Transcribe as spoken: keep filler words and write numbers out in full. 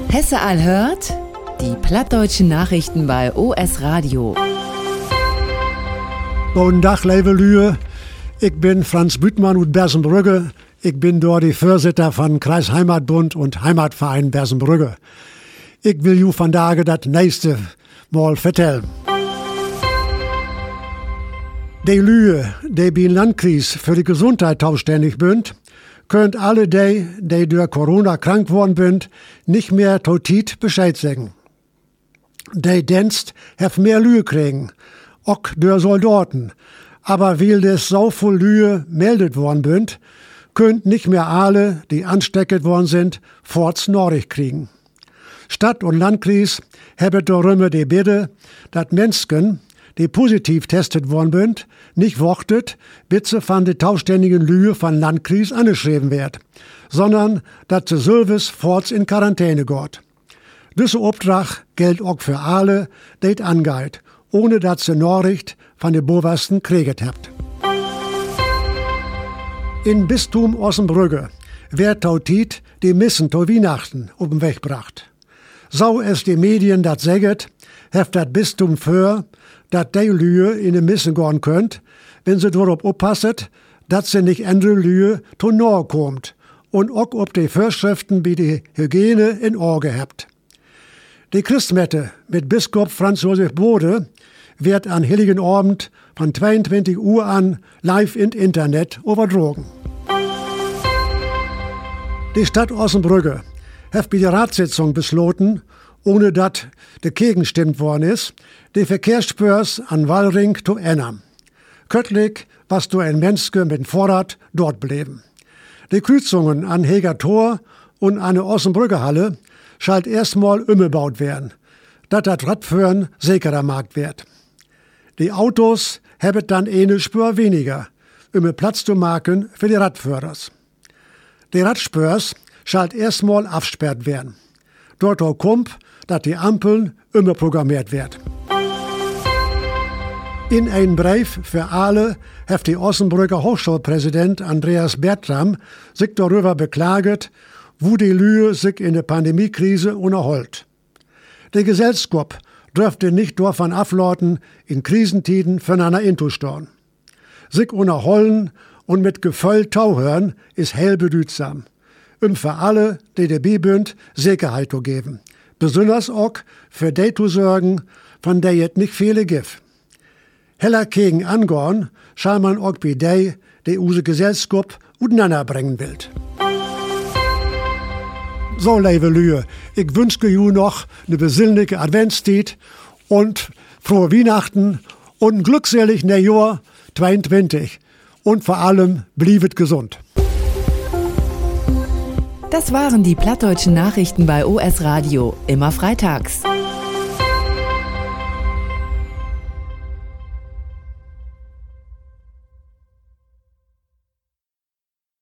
Hesse all hört, die plattdeutschen Nachrichten bei O S Radio. Guten Tag, liebe Lüe. Ich bin Franz Büttmann und Bersenbrügge. Ich bin dort die Vorsitter von Kreisheimatbund und Heimatverein Bersenbrügge. Ich will ju vandaag das nächste Mal vertellen. Die Lüe, die bei Landkreis für die Gesundheit zuständig sind, könnt alle die, die durch Corona krank worden sind, nicht mehr totit Bescheid sagen. Die Dienst have mehr Lüe kriegen, auch durch Soldaten. Aber weil des so viel Lüe meldet worden sind, könnt nicht mehr alle, die anstecket worden sind, forts Nachricht kriegen. Stadt und Landkreis haben darum die Bitte, dass Menschen, die positiv testet worden sind, nicht wartet, bis sie von den tauständigen Lüe von Landkreis angeschrieben wird, sondern dass sie Service forts in Quarantäne geht. Dieser Auftrag gilt auch für alle, die es angeht, ohne dass sie Nachricht von den Boversten kriegt habt. In Bistum Ossenbrügge wird tautit die Missen zu Weihnachten auf den Weg gebracht. So es die Medien dat säget, heft dat Bistum für, dat die Lüe in die Missen gehen könnt, wenn sie darauf oppasset, dat sie nicht andere Lüe zu nahe kommt und auch ob die Vorschriften wie die Hygiene in Auge habt. Die Christmette mit Biskup Franz Josef Bode wird an Heiligen Abend von zweiundzwanzig Uhr an live im Internet übertragen. Die Stadt Ossenbrügge hat bei der Ratssitzung beschlossen, ohne dass der gegenstimmt worden ist, die Verkehrsspurs an Wallring zu ändern. Köttlich, was du ein Menske mit dem Vorrat dort bleiben. Die Kreuzungen an Heger Tor und an der Ossenbrügge Halle schalt erstmal umgebaut werden, dass das Radfahren sicherer gemacht wird. Die Autos haben dann eine Spur weniger, um Platz zu machen für die Radführers. Die Radspurs schalt erstmal absperrt werden. Dort kommt, dass die Ampeln immer programmiert werden. In einem Brief für alle hat die Ossenbrücker Hochschulpräsident Andreas Bertram sich darüber beklaget, wo die Lüe sich in der Pandemiekrise unterholt. Die Gesellschaft dürfte nicht davon ablauten, in Krisentiden füreinander inzustehen. Sich unterholen und mit Gefühl tauhören ist hell bedeutsam, um für alle, die dabei sind, Sicherheit zu geben. Besonders auch für die zu sorgen, von der es nicht viele gibt. Heller gegen angehen, schall man auch bei die, die unsere Gesellschaft untereinander bringen will. So, liebe Lüe, ich wünsche you noch eine besinnliche Adventszeit und frohe Weihnachten und ein glückselig Neujahr zweiundzwanzig. Und vor allem, bliebet gesund. Das waren die plattdeutschen Nachrichten bei O S Radio, immer freitags.